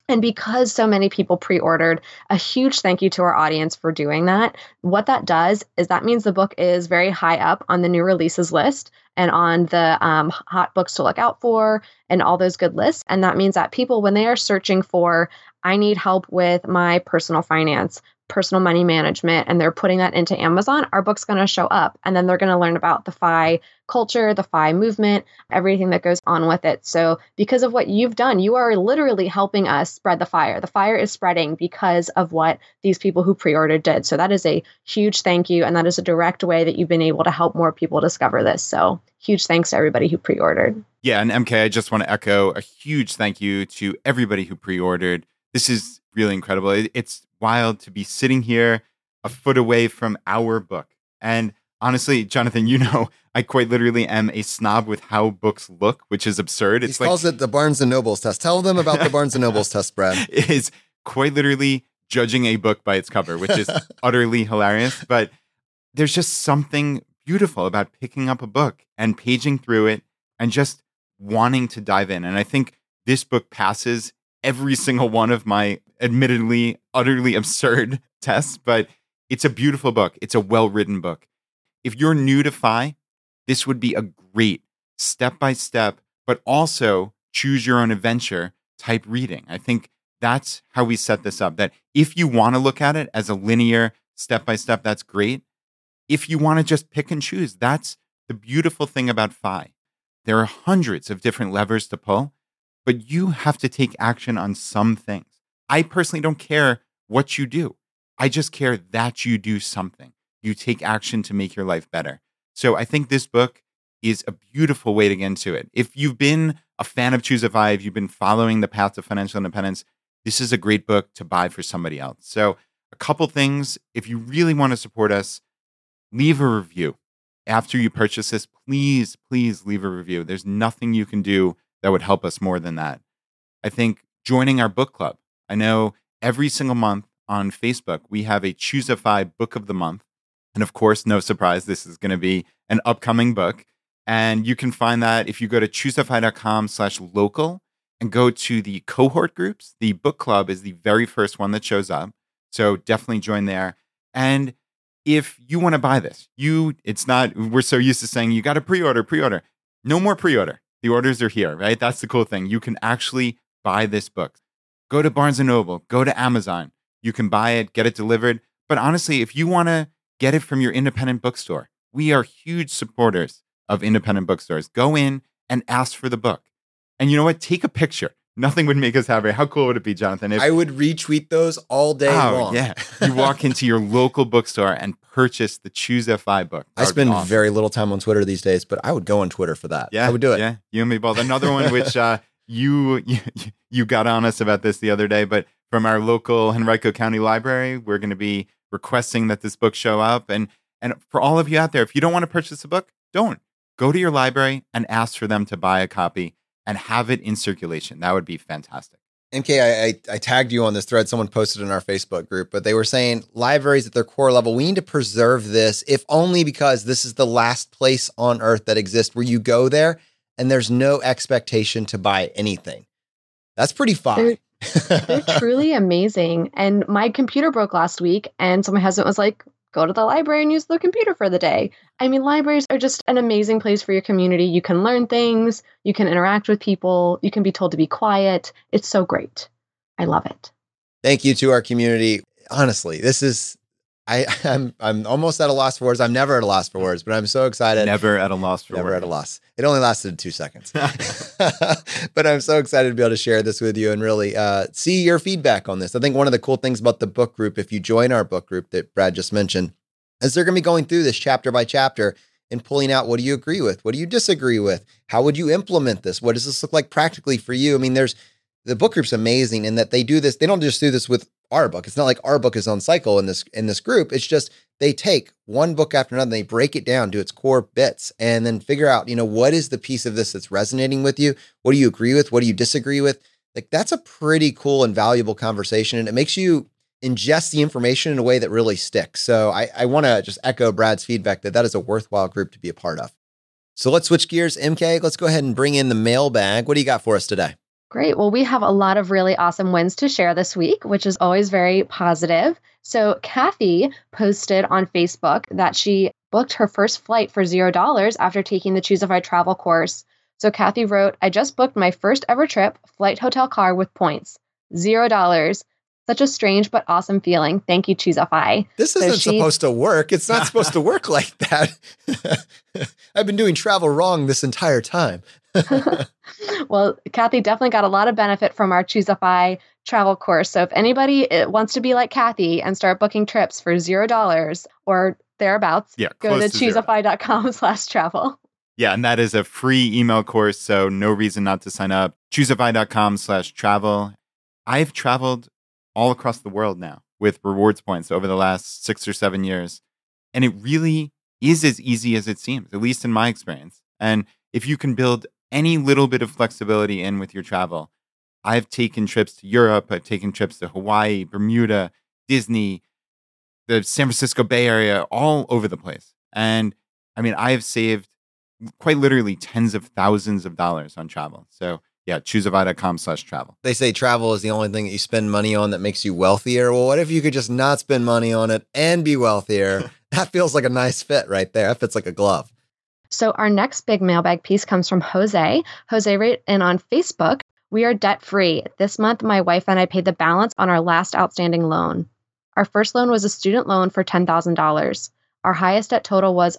D: And because so many people pre-ordered, a huge thank you to our audience for doing that. What that does is that means the book is very high up on the new releases list and on the hot books to look out for and all those good lists. And that means that people, when they are searching for, I need help with my personal finance, personal money management, and they're putting that into Amazon, our book's going to show up. And then they're going to learn about the FI culture, the FI movement, everything that goes on with it. So because of what you've done, you are literally helping us spread the fire. The fire is spreading because of what these people who pre-ordered did. So that is a huge thank you. And that is a direct way that you've been able to help more people discover this. So huge thanks to everybody who pre-ordered.
C: Yeah, and MK, I just want to echo a huge thank you to everybody who pre-ordered. This is really incredible. It's wild to be sitting here a foot away from our book. And honestly, Jonathan, you know, I quite literally am a snob with how books look, which is absurd.
B: He calls it the Barnes & Noble's test. Tell them about the Barnes & Noble's test, Brad.
C: It is quite literally judging a book by its cover, which is utterly hilarious. But there's just something beautiful about picking up a book and paging through it and just wanting to dive in. And I think this book passes every single one of my admittedly utterly absurd tests, but it's a beautiful book. It's a well-written book. If you're new to FI, this would be a great step-by-step, but also choose your own adventure type reading. I think that's how we set this up, that if you want to look at it as a linear step-by-step, that's great. If you want to just pick and choose, that's the beautiful thing about FI. There are hundreds of different levers to pull, but you have to take action on some things. I personally don't care what you do. I just care that you do something. You take action to make your life better. So I think this book is a beautiful way to get into it. If you've been a fan of Choose a FI, if you've been following the path to financial independence, this is a great book to buy for somebody else. So a couple things, if you really want to support us, leave a review. After you purchase this, please leave a review. There's nothing you can do that would help us more than that. I think joining our book club. I know every single month on Facebook, we have a Choose a FI book of the month. And of course, no surprise, this is going to be an upcoming book. And you can find that if you go to chooseafi.com/local and go to the cohort groups. The book club is the very first one that shows up. So definitely join there. And if you want to buy this, we're so used to saying you got to pre-order. No more pre-order. The orders are here, right? That's the cool thing. You can actually buy this book. Go to Barnes & Noble, go to Amazon. You can buy it, get it delivered. But honestly, if you want to get it from your independent bookstore, we are huge supporters of independent bookstores. Go in and ask for the book. And you know what? Take a picture. Nothing would make us happier. How cool would it be, Jonathan?
B: I would retweet those all day long.
C: Yeah. You walk into your local bookstore and purchase the Choose a FI book.
B: I spend very little time on Twitter these days, but I would go on Twitter for that.
C: Yeah,
B: I would do it.
C: Yeah, you and me both. Another one which you got on us about this the other day, but from our local Henrico County Library, we're going to be requesting that this book show up. And for all of you out there, if you don't want to purchase a book, don't. Go to your library and ask for them to buy a copy and have it in circulation. That would be fantastic.
B: MK, I tagged you on this thread. Someone posted in our Facebook group, but they were saying libraries at their core level, we need to preserve this, if only because this is the last place on earth that exists where you go there and there's no expectation to buy anything. That's pretty fun.
D: They're truly amazing. And my computer broke last week, and so my husband was like, go to the library and use the computer for the day. I mean, libraries are just an amazing place for your community. You can learn things, you can interact with people, you can be told to be quiet. It's so great. I love it.
B: Thank you to our community. Honestly, this is, I'm almost at a loss for words. I'm never at a loss for words, but I'm so excited.
C: Never at a loss for words.
B: Never at a loss. It only lasted 2 seconds. But I'm so excited to be able to share this with you and really see your feedback on this. I think one of the cool things about the book group, if you join our book group that Brad just mentioned, is they're going to be going through this chapter by chapter and pulling out, what do you agree with? What do you disagree with? How would you implement this? What does this look like practically for you? I mean, the book group's amazing in that they do this. They don't just do this with our book. It's not like our book is on cycle in this group. It's just they take one book after another, and they break it down to its core bits and then figure out, what is the piece of this that's resonating with you? What do you agree with? What do you disagree with? Like, that's a pretty cool and valuable conversation. And it makes you ingest the information in a way that really sticks. So I want to just echo Brad's feedback that is a worthwhile group to be a part of. So let's switch gears. MK, let's go ahead and bring in the mailbag. What do you got for us today?
D: Great. Well, we have a lot of really awesome wins to share this week, which is always very positive. So Kathy posted on Facebook that she booked her first flight for $0 after taking the Choosify travel course. So Kathy wrote, I just booked my first ever trip, flight, hotel, car with points. $0. Such a strange but awesome feeling. Thank you, Choosify.
B: This isn't supposed to work. It's not supposed to work like that. I've been doing travel wrong this entire time.
D: Well, Kathy definitely got a lot of benefit from our Choosify travel course. So if anybody wants to be like Kathy and start booking trips for $0 or thereabouts, go to choosify.com/travel.
C: Yeah, and that is a free email course, so no reason not to sign up. Choosify.com/travel. I've traveled all across the world now with rewards points over the last 6 or 7 years. And it really is as easy as it seems, at least in my experience. And if you can build any little bit of flexibility in with your travel, I've taken trips to Europe, I've taken trips to Hawaii, Bermuda, Disney, the San Francisco Bay Area, all over the place. And I mean, I have saved quite literally tens of thousands of dollars on travel. So yeah, choosify.com/travel.
B: They say travel is the only thing that you spend money on that makes you wealthier. Well, what if you could just not spend money on it and be wealthier? That feels like a nice fit right there. That fits like a glove.
D: So our next big mailbag piece comes from Jose. Jose wrote in on Facebook, we are debt-free. This month, my wife and I paid the balance on our last outstanding loan. Our first loan was a student loan for $10,000. Our highest debt total was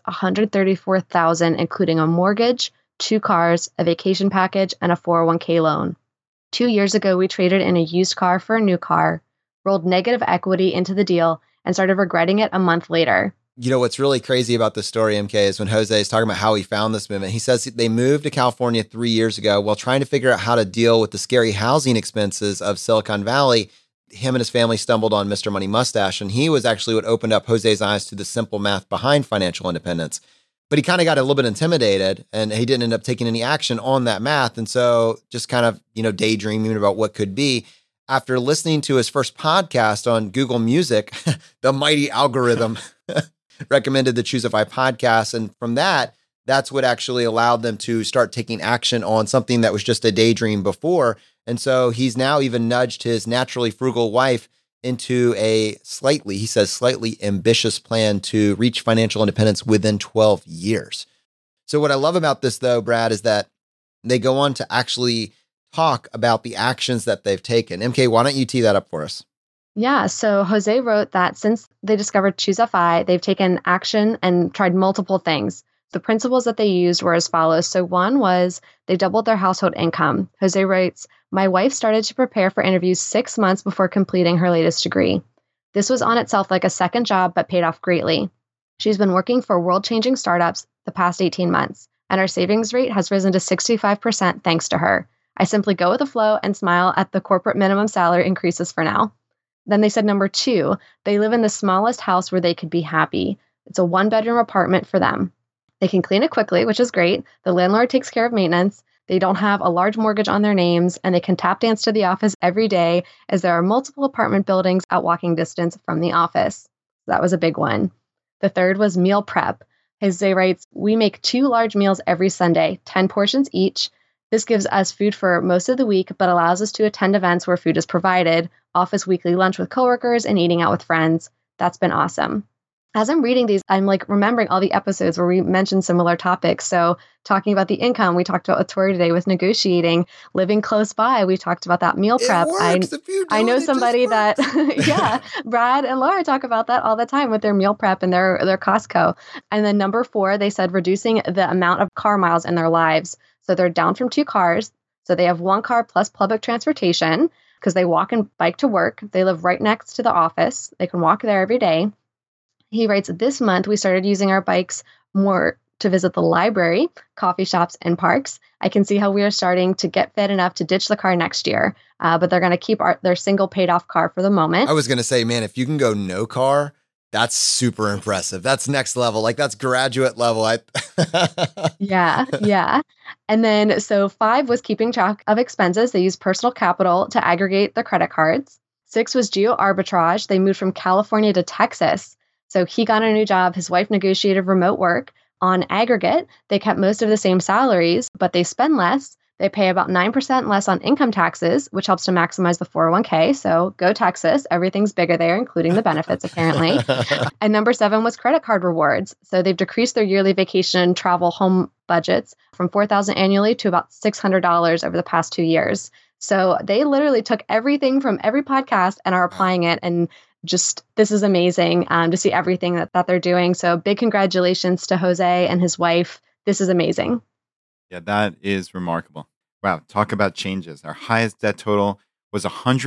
D: $134,000, including a mortgage, 2 cars, a vacation package, and a 401k loan. 2 years ago, we traded in a used car for a new car, rolled negative equity into the deal, and started regretting it a month later.
B: You know, what's really crazy about this story, MK, is when Jose is talking about how he found this movement. He says they moved to California 3 years ago while trying to figure out how to deal with the scary housing expenses of Silicon Valley. Him and his family stumbled on Mr. Money Mustache, and he was actually what opened up Jose's eyes to the simple math behind financial independence. But he kind of got a little bit intimidated, and he didn't end up taking any action on that math. And so just kind of, daydreaming about what could be. After listening to his first podcast on Google Music, the mighty algorithm recommended the Choosify podcast. And from that's what actually allowed them to start taking action on something that was just a daydream before. And so he's now even nudged his naturally frugal wife into a slightly ambitious plan to reach financial independence within 12 years. So what I love about this, though, Brad, is that they go on to actually talk about the actions that they've taken. MK, why don't you tee that up for us?
D: Yeah, so Jose wrote that since they discovered Choosify, they've taken action and tried multiple things. The principles that they used were as follows. So one was they doubled their household income. Jose writes, my wife started to prepare for interviews 6 months before completing her latest degree. This was on itself like a second job, but paid off greatly. She's been working for world-changing startups the past 18 months, and our savings rate has risen to 65% thanks to her. I simply go with the flow and smile at the corporate minimum salary increases for now. Then they said number 2, they live in the smallest house where they could be happy. It's a 1-bedroom apartment for them. They can clean it quickly, which is great. The landlord takes care of maintenance. They don't have a large mortgage on their names, and they can tap dance to the office every day as there are multiple apartment buildings at walking distance from the office. That was a big one. The third was meal prep. Jose writes, we make 2 large meals every Sunday, 10 portions each. This gives us food for most of the week, but allows us to attend events where food is provided, office weekly lunch with coworkers, and eating out with friends. That's been awesome. As I'm reading these, I'm remembering all the episodes where we mentioned similar topics. So talking about the income, we talked about with Tori today with negotiating, living close by. We talked about that meal prep. I know somebody that, yeah, Brad and Laura talk about that all the time with their meal prep and their Costco. And then number 4, they said reducing the amount of car miles in their lives. So they're down from 2 cars. So they have 1 car plus public transportation because they walk and bike to work. They live right next to the office. They can walk there every day. He writes, this month we started using our bikes more to visit the library, coffee shops, and parks. I can see how we are starting to get fit enough to ditch the car next year, but they're going to keep their single paid off car for the moment.
B: I was going to say, man, if you can go no car, that's super impressive. That's next level. That's graduate level.
D: Yeah. And then, so 5 was keeping track of expenses. They used personal capital to aggregate their credit cards. 6 was geo arbitrage. They moved from California to Texas. So he got a new job. His wife negotiated remote work. On aggregate, they kept most of the same salaries, but they spend less. They pay about 9% less on income taxes, which helps to maximize the 401k. So go Texas. Everything's bigger there, including the benefits, apparently. And number 7 was credit card rewards. So they've decreased their yearly vacation travel home budgets from $4,000 annually to about $600 over the past 2 years. So they literally took everything from every podcast and are applying it. And just, this is amazing to see everything that they're doing. So big congratulations to Jose and his wife. This is amazing.
C: Yeah, that is remarkable. Wow, talk about changes. Our highest debt total was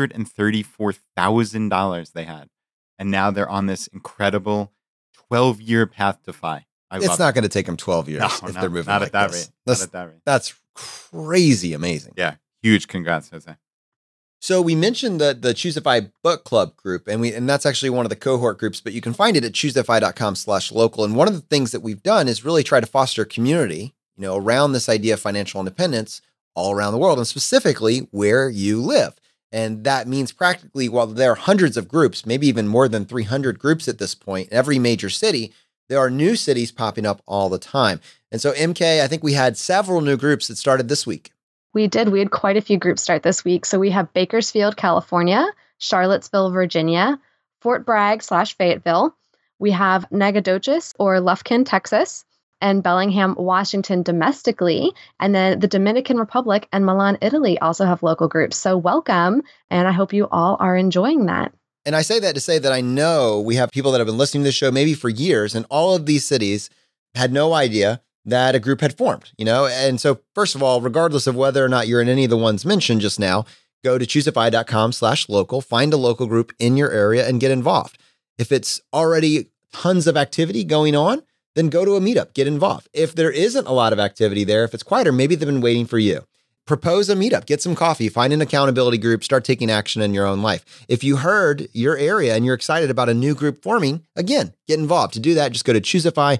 C: $134,000 they had. And now they're on this incredible 12-year path to FI.
B: It's not going to take them 12 years if they're moving
C: not
B: like
C: at that
B: this.
C: rate. Not at that rate.
B: That's crazy amazing.
C: Yeah, huge congrats, Jose.
B: So we mentioned the Choosify book club group, and that's actually one of the cohort groups, but you can find it at choosify.com/local. And one of the things that we've done is really try to foster community, around this idea of financial independence all around the world, and specifically where you live. And that means practically, while there are hundreds of groups, maybe even more than 300 groups at this point, in every major city, there are new cities popping up all the time. And so, MK, I think we had several new groups that started this week.
D: We did. We had quite a few groups start this week. So we have Bakersfield, California, Charlottesville, Virginia, Fort Bragg/Fayetteville. We have Nacogdoches or Lufkin, Texas, and Bellingham, Washington domestically. And then the Dominican Republic and Milan, Italy also have local groups. So welcome. And I hope you all are enjoying that.
B: And I say that to say that I know we have people that have been listening to this show maybe for years, and all of these cities had no idea that a group had formed, And so first of all, regardless of whether or not you're in any of the ones mentioned just now, go to choosify.com/local, find a local group in your area and get involved. If it's already tons of activity going on, then go to a meetup, get involved. If there isn't a lot of activity there, if it's quieter, maybe they've been waiting for you. Propose a meetup, get some coffee, find an accountability group, start taking action in your own life. If you heard your area and you're excited about a new group forming, again, get involved. To do that, just go to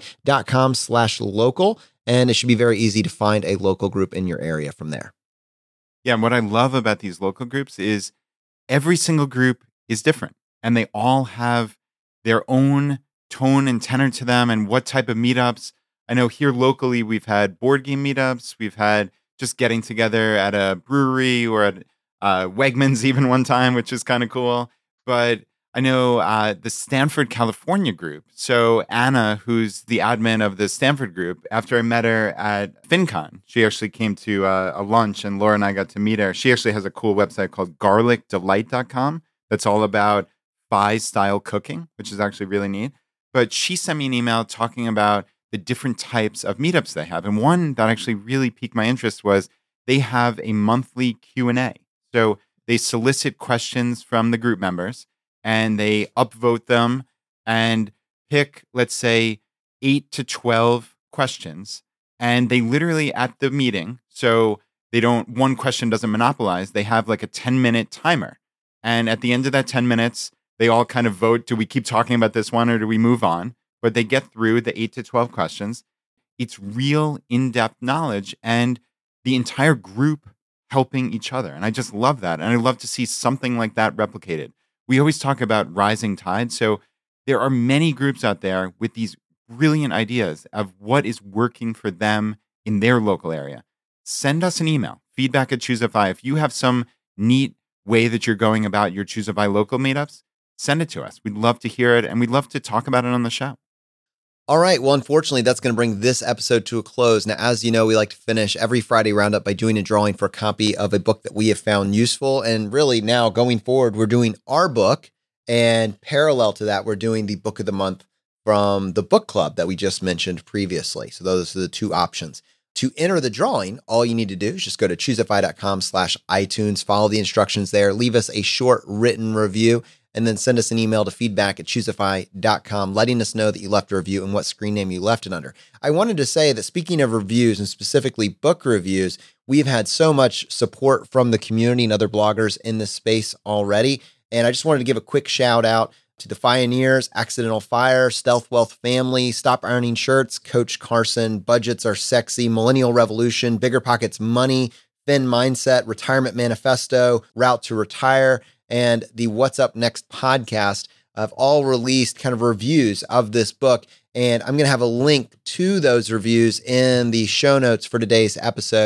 B: choosify.com/local, and it should be very easy to find a local group in your area from there.
C: Yeah, and what I love about these local groups is every single group is different, and they all have their own tone and tenor to them and what type of meetups. I know here locally, we've had board game meetups. We've had just getting together at a brewery or at Wegmans even one time, which is kind of cool. But I know the Stanford, California group. So Anna, who's the admin of the Stanford group, after I met her at FinCon, she actually came to a lunch and Laura and I got to meet her. She actually has a cool website called garlicdelight.com that's all about FI-style cooking, which is actually really neat. But she sent me an email talking about the different types of meetups they have. And one that actually really piqued my interest was they have a monthly Q&A. So they solicit questions from the group members and they upvote them and pick, let's say, 8 to 12 questions. And they literally at the meeting, so one question doesn't monopolize, they have like a 10-minute timer. And at the end of that 10 minutes, they all kind of vote, do we keep talking about this one or do we move on? But they get through the 8 to 12 questions. It's real in-depth knowledge and the entire group helping each other. And I just love that. And I love to see something like that replicated. We always talk about rising tide. So there are many groups out there with these brilliant ideas of what is working for them in their local area. Send us an email, feedback@Choosify. If you have some neat way that you're going about your Choosify local meetups, send it to us. We'd love to hear it, and we'd love to talk about it on the show.
B: All right. Well, unfortunately, that's going to bring this episode to a close. Now, as you know, we like to finish every Friday roundup by doing a drawing for a copy of a book that we have found useful. And really now going forward, we're doing our book. And parallel to that, we're doing the book of the month from the book club that we just mentioned previously. So those are the two options. To enter the drawing, all you need to do is just go to choosify.com/iTunes, follow the instructions there, leave us a short written review, and then send us an email to feedback@choosify.com, letting us know that you left a review and what screen name you left it under. I wanted to say that speaking of reviews and specifically book reviews, we've had so much support from the community and other bloggers in this space already. And I just wanted to give a quick shout out to the Pioneers, Accidental Fire, Stealth Wealth Family, Stop Ironing Shirts, Coach Carson, Budgets Are Sexy, Millennial Revolution, Bigger Pockets Money, Fin Mindset, Retirement Manifesto, Route to Retire, and the What's Up Next podcast have all released kind of reviews of this book. And I'm going to have a link to those reviews in the show notes for today's episode.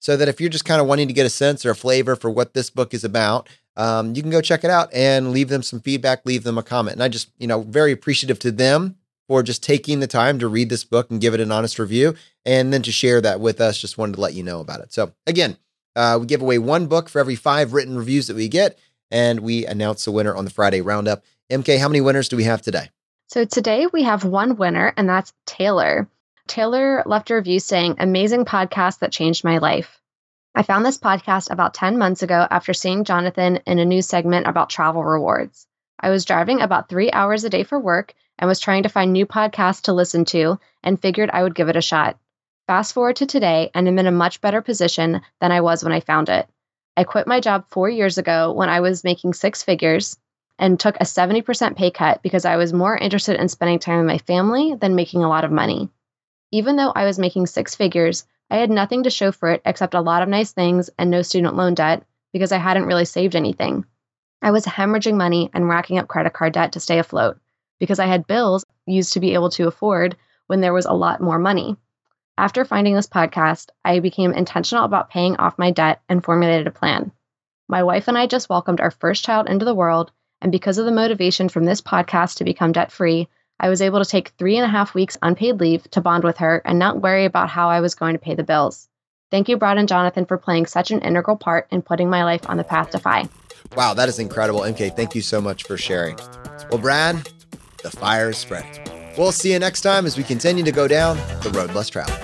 B: so that if you're just kind of wanting to get a sense or a flavor for what this book is about, you can go check it out and leave them some feedback, leave them a comment. And I just, very appreciative to them for just taking the time to read this book and give it an honest review, and then to share that with us. Just wanted to let you know about it. So again, we give away one book for every 5 written reviews that we get, and we announce the winner on the Friday Roundup. MK, how many winners do we have today?
D: So today we have one winner, and that's Taylor. Taylor left a review saying, "Amazing podcast that changed my life. I found this podcast about 10 months ago after seeing Jonathan in a news segment about travel rewards. I was driving about 3 hours a day for work and was trying to find new podcasts to listen to and figured I would give it a shot. Fast forward to today, and I'm in a much better position than I was when I found it. I quit my job 4 years ago when I was making 6 figures and took a 70% pay cut because I was more interested in spending time with my family than making a lot of money. Even though I was making 6 figures, I had nothing to show for it except a lot of nice things and no student loan debt because I hadn't really saved anything. I was hemorrhaging money and racking up credit card debt to stay afloat because I had bills used to be able to afford when there was a lot more money. After finding this podcast, I became intentional about paying off my debt and formulated a plan. My wife and I just welcomed our first child into the world, and because of the motivation from this podcast to become debt-free, I was able to take 3.5 weeks unpaid leave to bond with her and not worry about how I was going to pay the bills. Thank you, Brad and Jonathan, for playing such an integral part in putting my life on the path to FI."
B: Wow, that is incredible. MK, thank you so much for sharing. Well, Brad, the fire is spreading. We'll see you next time as we continue to go down the road less traveled.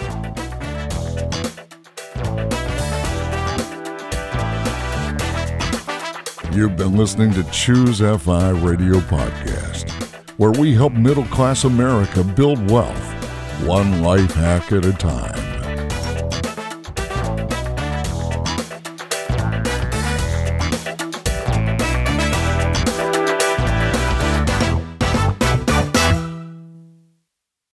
A: You've been listening to Choose FI Radio Podcast, where we help middle-class America build wealth, one life hack at a time.